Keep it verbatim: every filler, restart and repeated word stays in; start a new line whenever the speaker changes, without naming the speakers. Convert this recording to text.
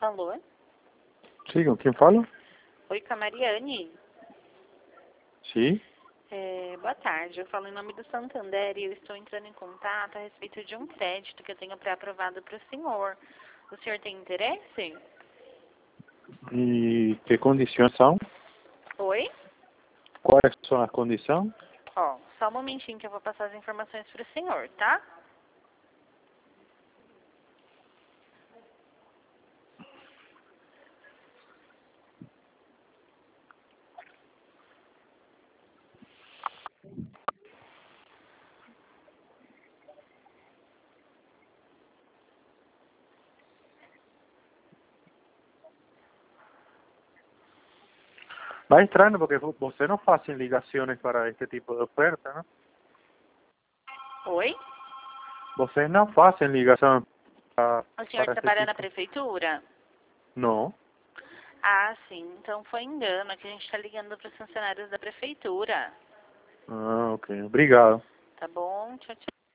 Alô?
Sim, com quem falo?
Oi, com a Mariane.
Sim.
É, boa tarde, eu falo em nome do Santander e eu estou entrando em contato a respeito de um crédito que eu tenho pré-aprovado para o senhor. O senhor tem interesse?
E que condições são?
Oi?
Quais são as condições?
Ó, só um momentinho que eu vou passar as informações para o senhor, tá?
Vai estranho porque você não faz ligações para este tipo de oferta, né?
Oi?
Vocês não fazem ligação para,
O senhor
para este
trabalha na
tipo?
prefeitura?
Não.
Ah, sim, então foi engano, é que a gente está ligando para os funcionários da prefeitura.
Ah, ok. Obrigado.
Tá bom? Tchau, tchau.